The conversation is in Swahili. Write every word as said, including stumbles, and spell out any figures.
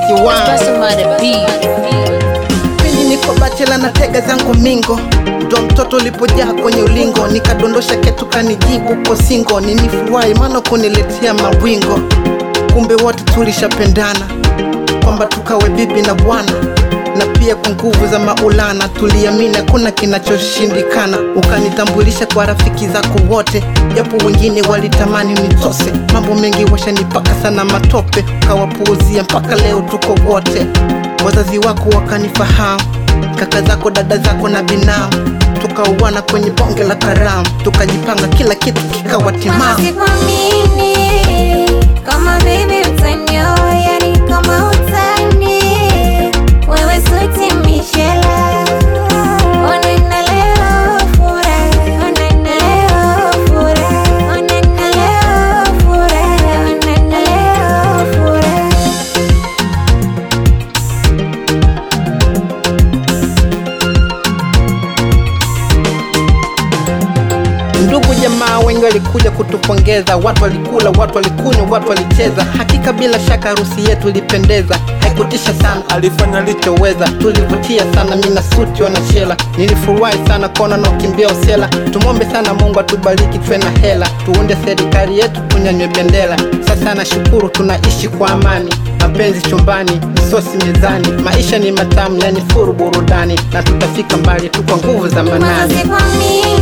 Pindi niko bachela na tega zangu mingo, ndo mtoto ulipojaa kwenye ulingo, nikadondosha ketu kanijibu kwa singo. Ninifurahi maana kuniletea mawingo, kumbe wote tulishapendana kwamba tukawe bibi na bwana, na pia kwa nguvu za Maulana tuliamini hakuna kinachoshindikana. Ukanitambulisha kwa rafiki zako wote, japo wengine walitamani nitose. Mambo mengi washanipaka sana matope, ukawapuuzia mpaka leo tuko wote. Wazazi wako wakanifahamu, kaka zako, dada zako na binamu, tukauana kwenye bonge la karamu, tukajipanga kila kitu kikawa timamu. Kama baby utanioa, yani kama utani, wewe suti Michela. Onana leo furaha, onana leo furaha, onana leo furaha, onana leo furaha. Ndugu jamaa wengi walikuja kutupongeza, watu walikula, watu walikunywa, watu walicheza. Hakika bila shaka harusi yetu ilipendeza, haikutisha sana, alifanya alichoweza. Tulivutia sana mina suti wana shela, nilifurahi sana kona na ukimbia usela. Tumombe sana Mungu atubariki tuwe na hela, tuunde serikali yetu tunyanywe bendera. Sasa na shukuru tunaishi kwa amani, mapenzi chumbani, misosi mezani. Maisha ni matamu yani furu burudani, na tutafika mbali tu kwa nguvu za manani.